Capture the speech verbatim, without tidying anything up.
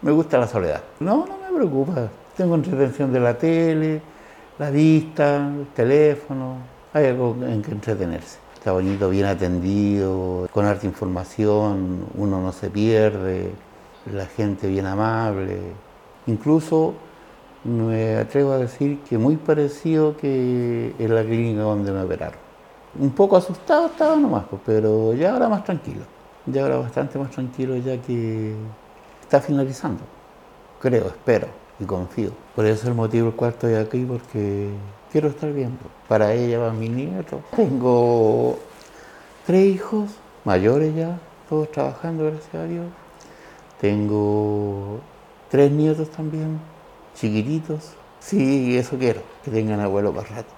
Me gusta la soledad. No, no me preocupa. Tengo entretención de la tele, la vista, el teléfono. Hay algo en que entretenerse. Está bonito, bien atendido, con harta información, uno no se pierde, la gente bien amable. Incluso me atrevo a decir que muy parecido que en la clínica donde me operaron. Un poco asustado estaba nomás, pues, pero ya ahora más tranquilo. Ya ahora bastante más tranquilo ya que está finalizando. Creo, espero y confío. Por eso es el motivo por el cual estoy aquí, porque quiero estar bien. Pues. Para ella, para mi nieto. Tengo tres hijos, mayores ya, todos trabajando, gracias a Dios. Tengo tres nietos también, chiquititos. Sí, eso quiero, que tengan abuelo para rato.